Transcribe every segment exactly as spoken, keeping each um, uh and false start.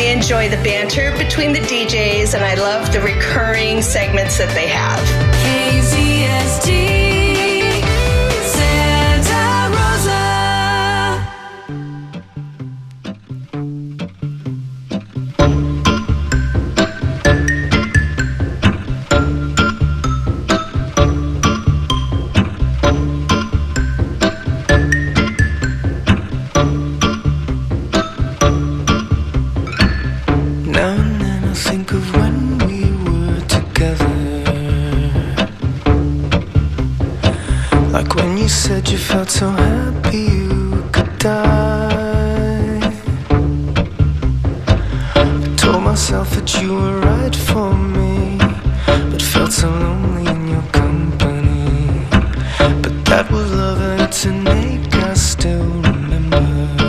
really enjoy the banter between the D Js, and I love the recurring segments that they have. K Z S T. You said you felt so happy you could die. I told myself that you were right for me, but felt so lonely in your company. But that was love and it's innate, I still remember.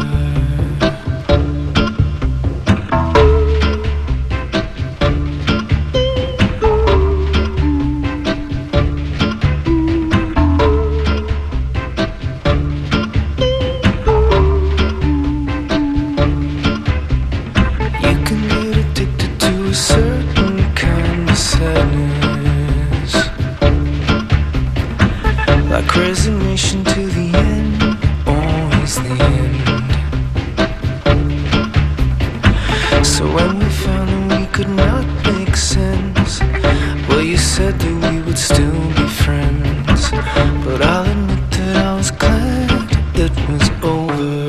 Resignation to the end, always the end. So when we found that we could not make sense, well, you said that we would still be friends. But I'll admit that I was glad it was over.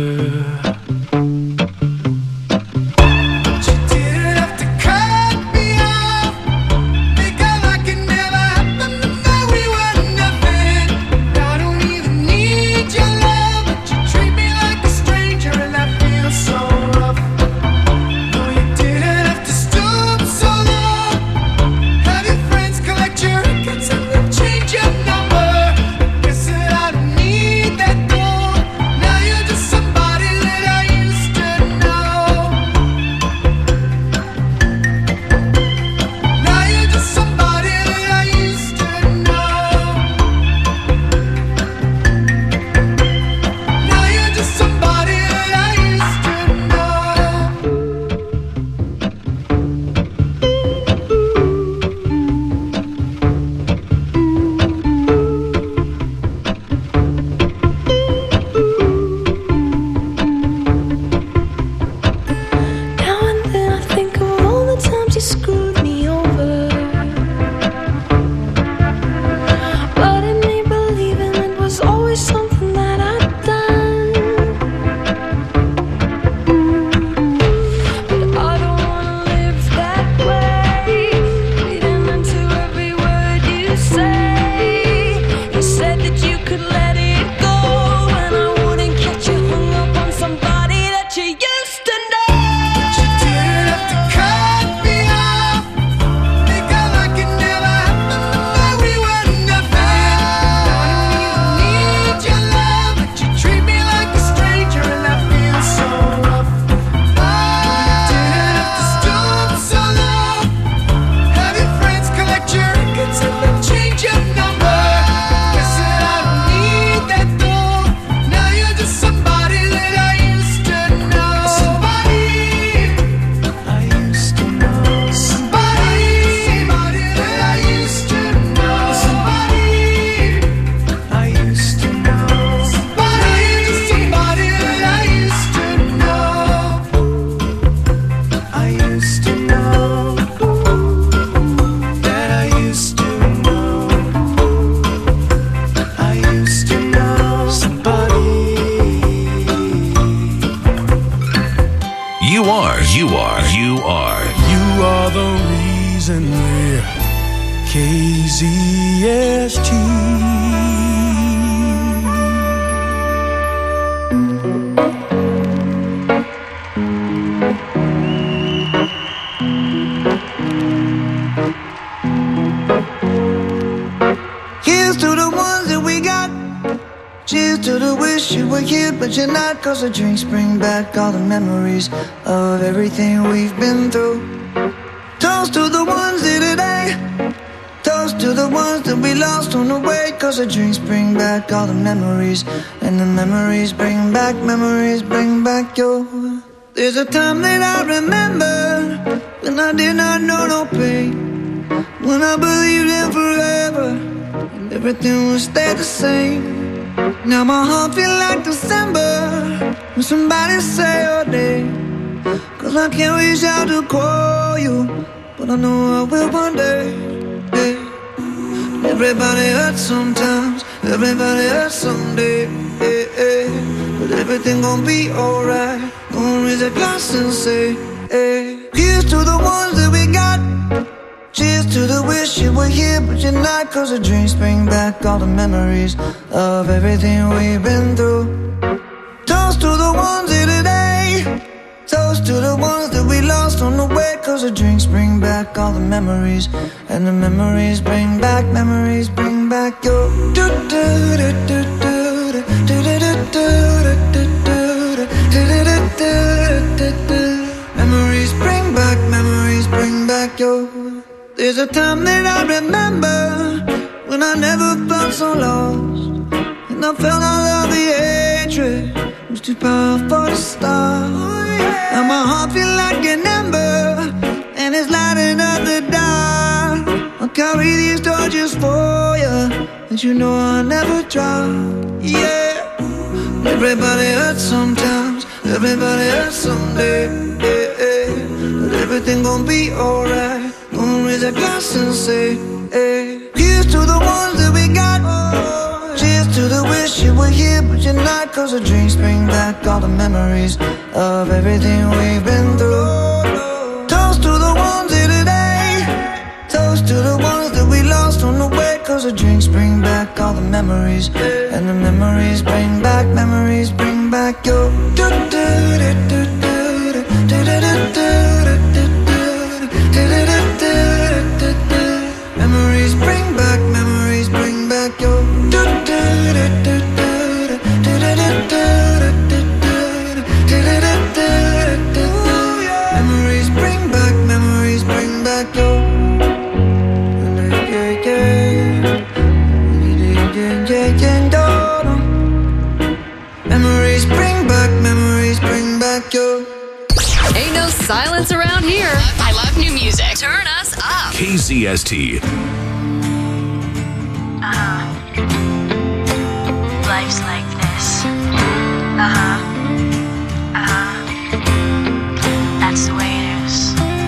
You are, you are, you are the reason we're K Z S T. Here's to the ones that we got. Cheers to the wish you were here, but you're not. Cause the drinks bring back all the memories of everything we've been through. Toast to the ones here today. Toast to the ones that we lost on the way. Cause the drinks bring back all the memories, and the memories bring back, memories bring back your There's a time that I remember when I did not know no pain, when I believed in forever and everything would stay the same. Now my heart feel like December when somebody say your name, 'cause I can't reach out to call you, but I know I will one day. Yeah. Everybody hurts sometimes, everybody hurts someday. Yeah, yeah. But everything gon' be alright. Gonna raise a glass and say, hey. Here's to the ones that we got. Cheers to the wish you were here but you're not, 'cause the dreams bring back all the memories of everything we've been through. Toast to the ones here today. Toast to the ones that we lost on the way, 'cause the drinks bring back all the memories, and the memories bring back, memories bring back your do do do do do do do do do do do. Memories bring back, memories bring back your. There's a time that I remember when I never felt so lost, and I felt all of the hatred was too powerful to stop. Now my heart feel like an ember, and it's lighting up the dark. I'll carry these torches for you, and you know I'll never drop. Yeah. Everybody hurts sometimes, everybody hurts someday. Yeah, yeah. But everything gon' be alright. Gonna raise a glass and say, hey. Here's to the ones that we got. Cheers to the wish you were here but you're not, 'cause the drinks bring back all the memories of everything we've been through. Toast to the ones here today. Toast to the ones that we lost on the way, 'cause the drinks bring back all the memories, and the memories bring back, memories bring back your do do do do do do do do. Memories bring back, memories bring back your do do do do do do do do. Memories bring back, memories bring back your. Memories bring back, memories bring back your. Ain't no silence around here. I love new music. Turn us up. K Z S T. Uh-huh. Life's like this. Uh-huh. Uh-huh. That's the way it is.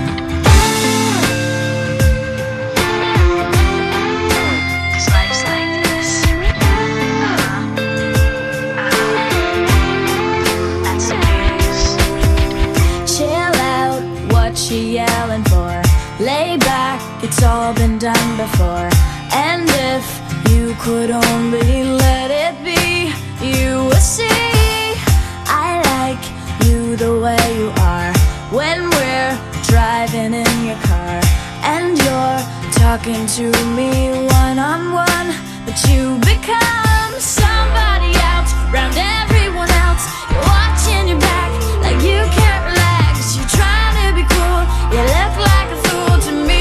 'Cause life's like this. Uh-huh. Uh-huh. That's the way it is. Chill out, what you yelling for? Lay back, it's all been done before. And if you could only let it be, you would see I like you the way you are. When we're driving in your car and you're talking to me one-on-one, but you become somebody else round everyone else. You're watching your back like you can't relax. You're trying to be cool, you look like a fool to me.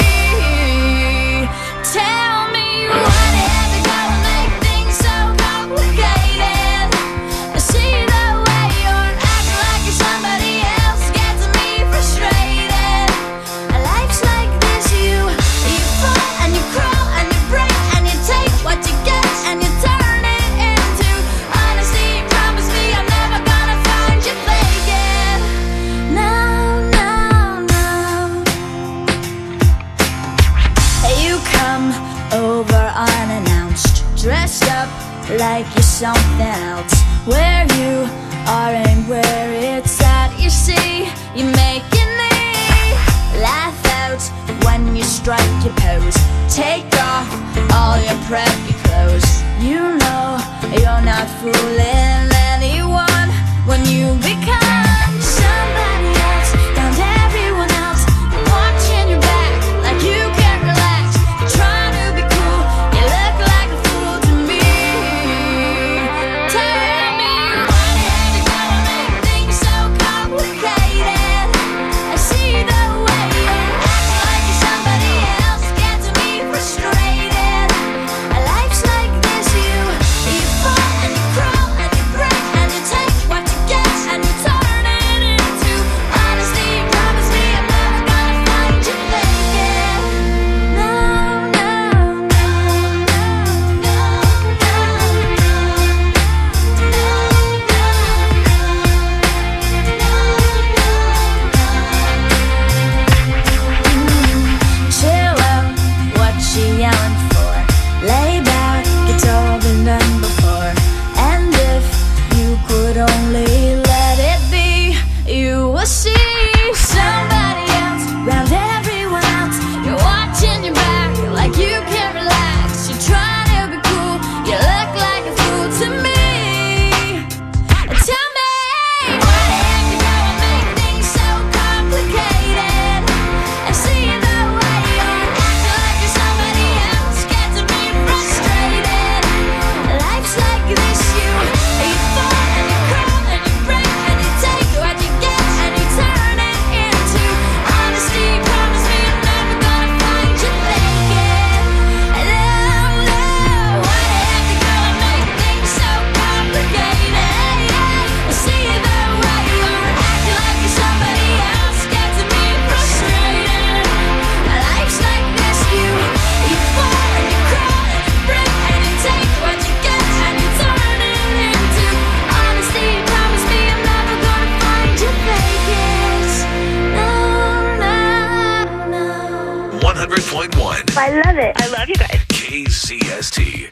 Tell me what is it gonna make things so complicated? I see the way you're acting like you're somebody else gets me frustrated. Life's like this, you you fall and you crawl and you break and you take what you get and you turn it into honesty. Promise me I'm never gonna find you faking. No, no, no. You come over unannounced, dressed up like you're something else. Where you are and where it's at, you see, you're making me laugh out when you strike your pose. Take off all your preppy clothes. You know you're not fooling anyone when you become somebody else down to everyone else. You're watching your back like you can't relax. You're trying to be cool, you look like a fool to me. Tell me what is it gonna make things so complicated? I see the way you act like you're somebody else gets me frustrated. Life's like this, you you fall and you crawl and you break and you take what you get and you turn it see somebody else round everyone else. You're watching your back like you can't relax. You're trying to be cool, you look like a fool to me. Tell me, why the heck you go and make things so complicated? And seeing the way you're acting like you're somebody else gets me frustrated. Life's like this, you you fall and you crawl and you break and you take what you get and you turn it into honesty. Promise me I'm never gonna find you faking. No, no, why the heck you go and make things so complicated? See the way you're acting like you're somebody else gets me frustrated. Life's like this, you you fall and you crawl and you break and you take what you get and you turn it into honesty. Promise me I'm never gonna find you faking. No, no, no. one hundred point one I love it. I love you guys. K Z S T.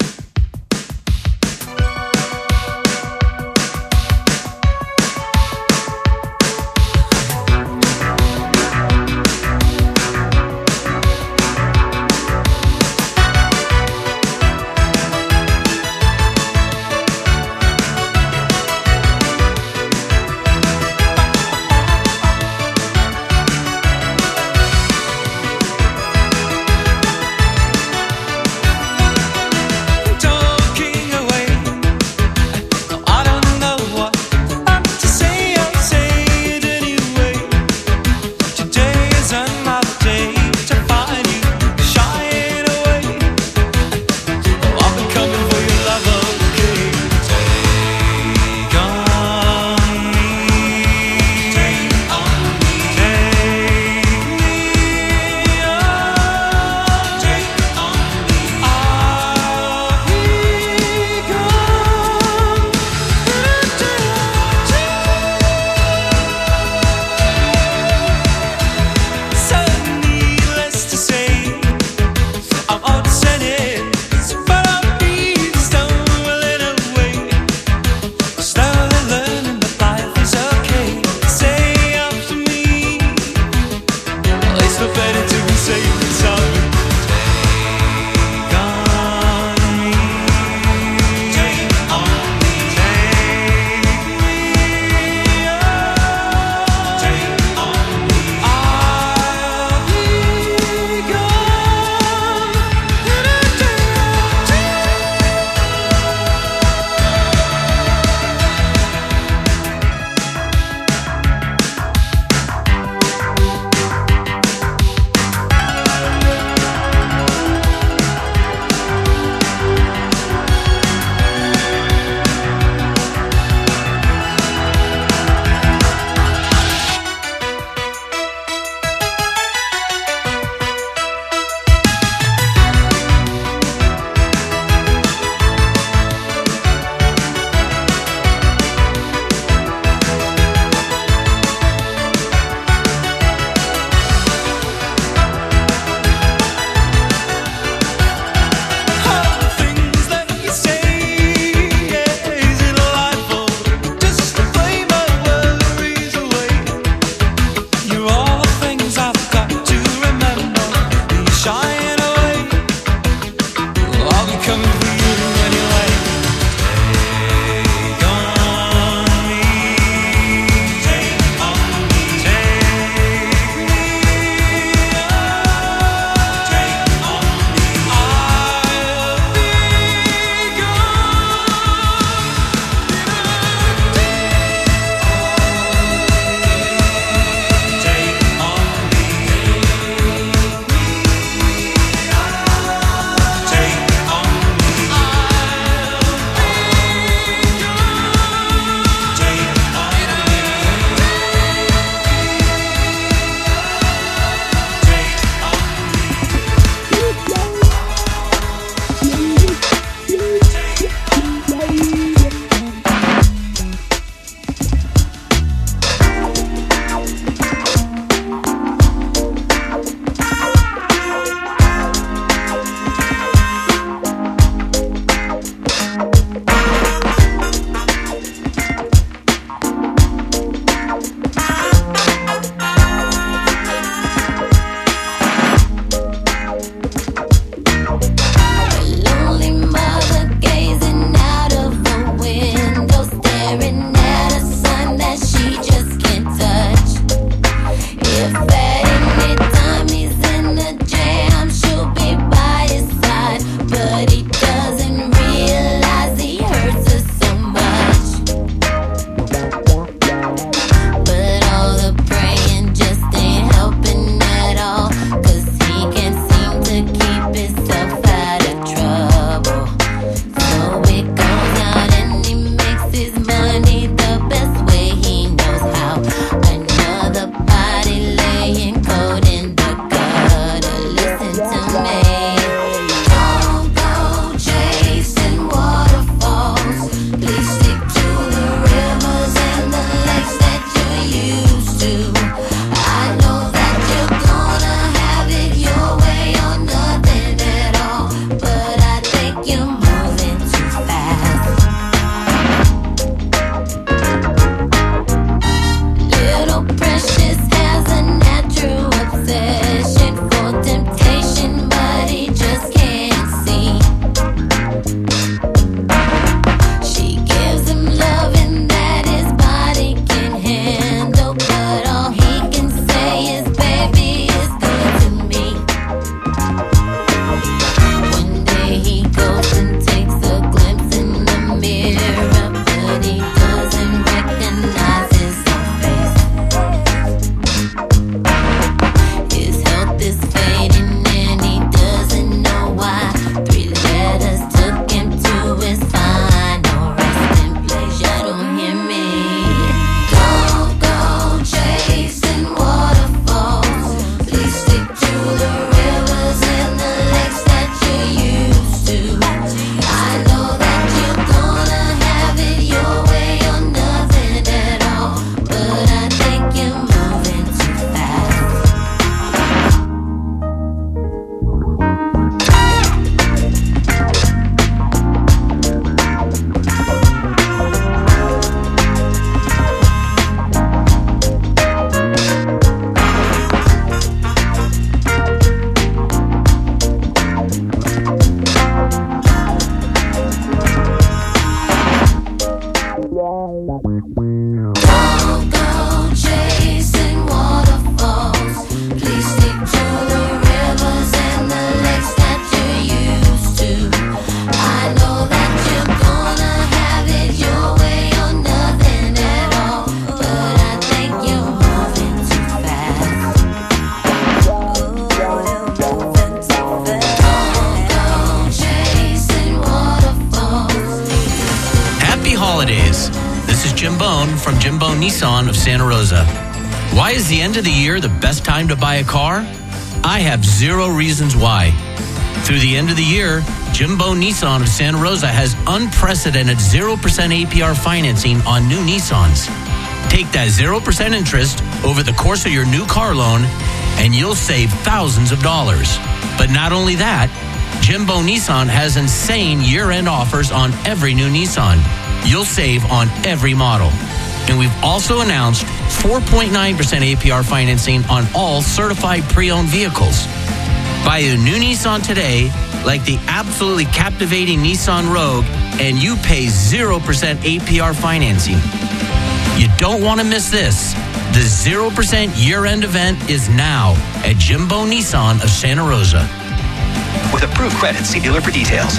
from Jimbo Nissan of Santa Rosa. Why is the end of the year the best time to buy a car? I have zero reasons why. Through the end of the year, Jimbo Nissan of Santa Rosa has unprecedented zero percent A P R financing on new Nissans. Take that zero percent interest over the course of your new car loan, and you'll save thousands of dollars. But not only that, Jimbo Nissan has insane year-end offers on every new Nissan. You'll save on every model. And we've also announced four point nine percent A P R financing on all certified pre-owned vehicles. Buy a new Nissan today, like the absolutely captivating Nissan Rogue, and you pay zero percent A P R financing. You don't want to miss this. The zero percent year-end event is now at Jimbo Nissan of Santa Rosa. With approved credit, see dealer for details.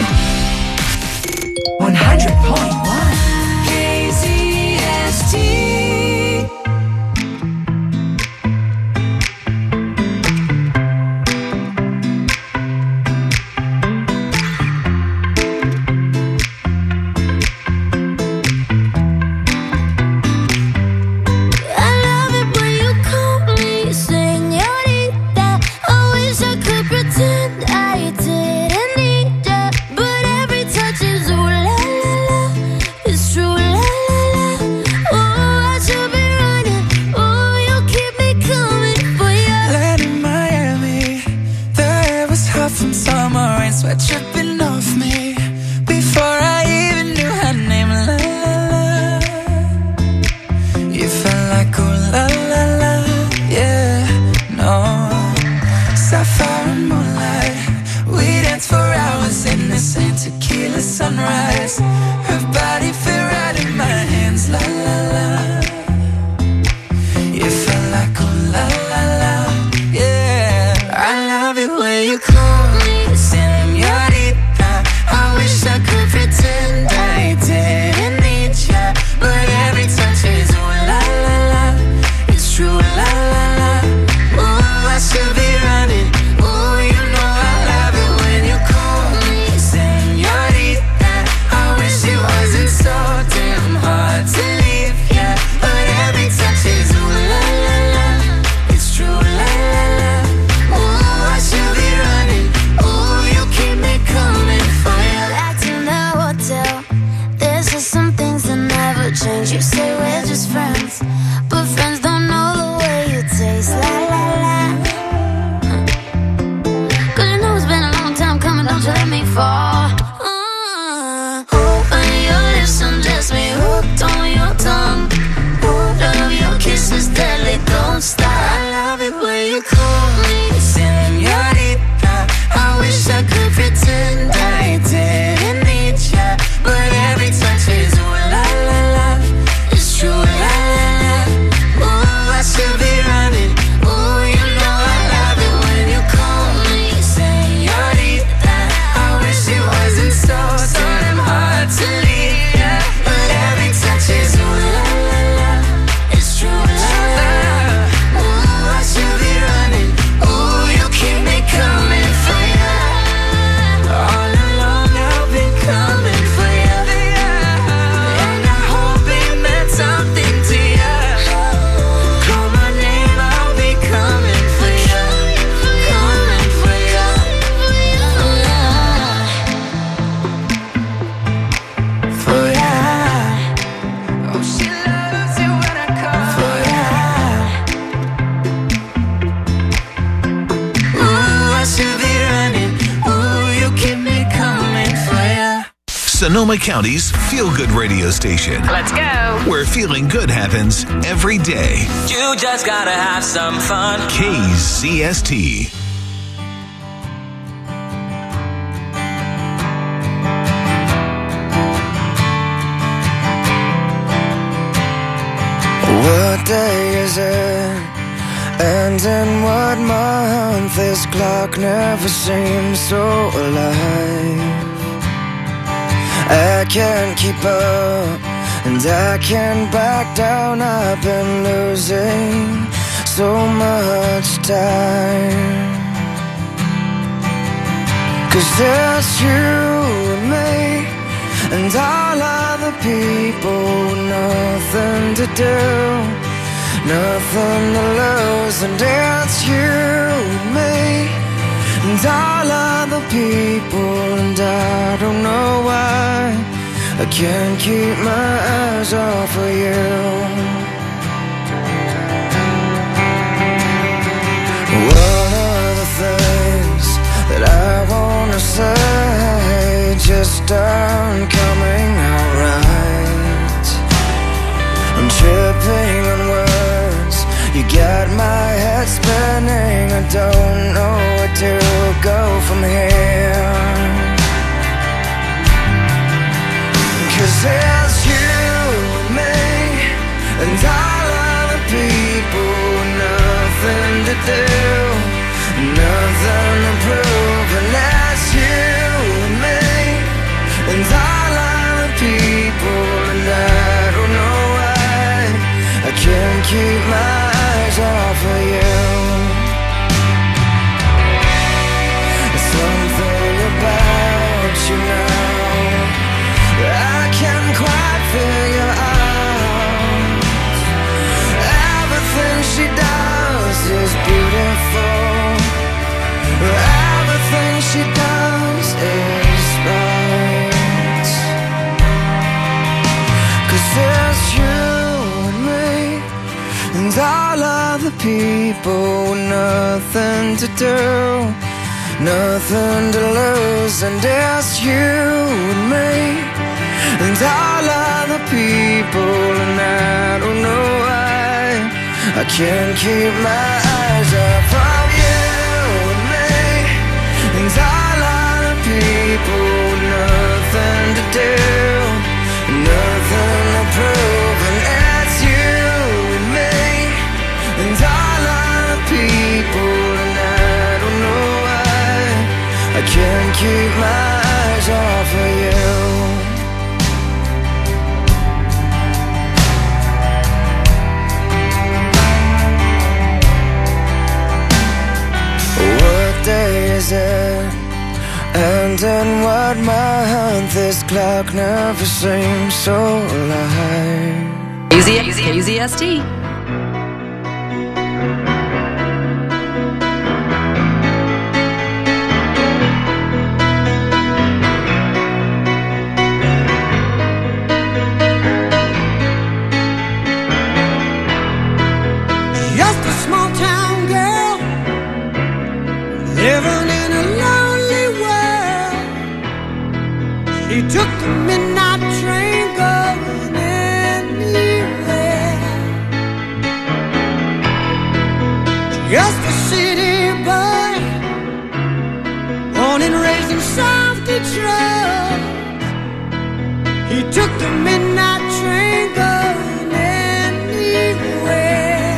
one hundred point one K Z S T. Sonoma County's feel-good radio station. Let's go. Where feeling good happens every day. You just gotta have some fun. K Z S T. What day is it? And in what month? This clock never seems so alive. I can't keep up, and I can't back down. I've been losing so much time. Cause it's you and me, and all other people with nothing to do, nothing to lose, and it's you and me, and all other people, and I don't know why I can't keep my eyes off of you. What are the things that I wanna say just aren't coming out right? I'm tripping on words, you got my head spinning, I don't know where to go from here. Cause it's you and me, and all other people with nothing to do, nothing to prove, and that's you and me, and all other people, and I don't know why I can't keep my eyes off of you. Something about you now I can't quite figure out. Everything she does is beautiful, everything she does is right. Cause it's you and me, and all other people with nothing to do, nothing to lose, and it's you and me, and all other people, and I don't know why I can't keep my eyes off of you and me, and all other people, nothing to do, nothing to prove, and it's you and me, and all other people, and I don't know why I can't keep my eyes off of you. What day is it? And in what month? This clock never seems so alive. K Z S T. Just a small town girl living in a lonely world. She took the midnight train going anywhere. Just a city boy, born and raised in South Detroit. He took the midnight train going anywhere.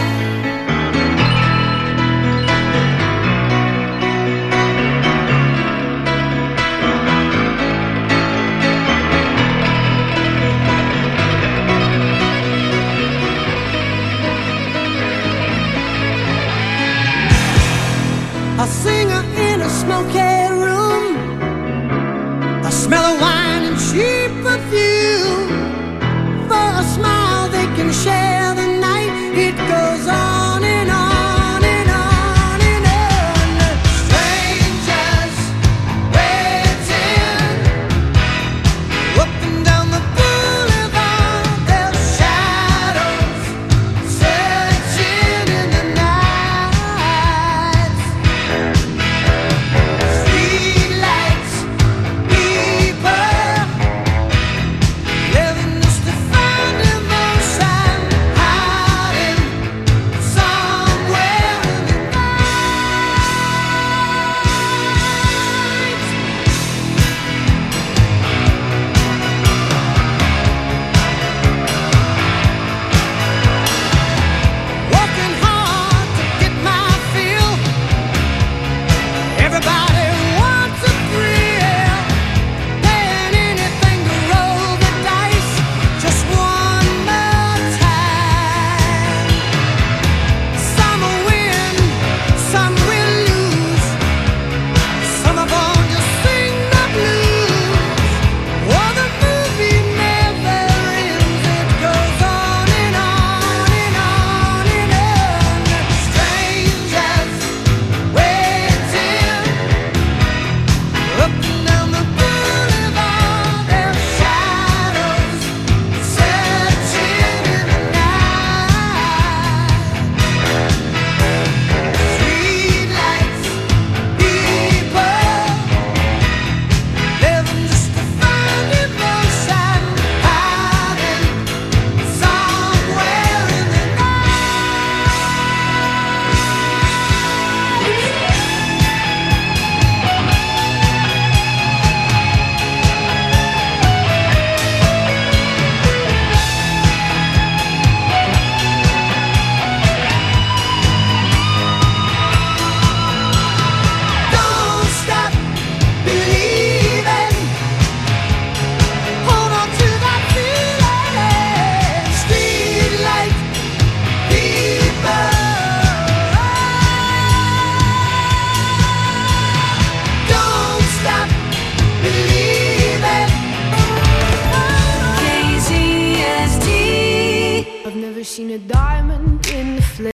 A singer in a smoky room, a smell of wine and cheap perfume. For a smile they can share the night. It goes on.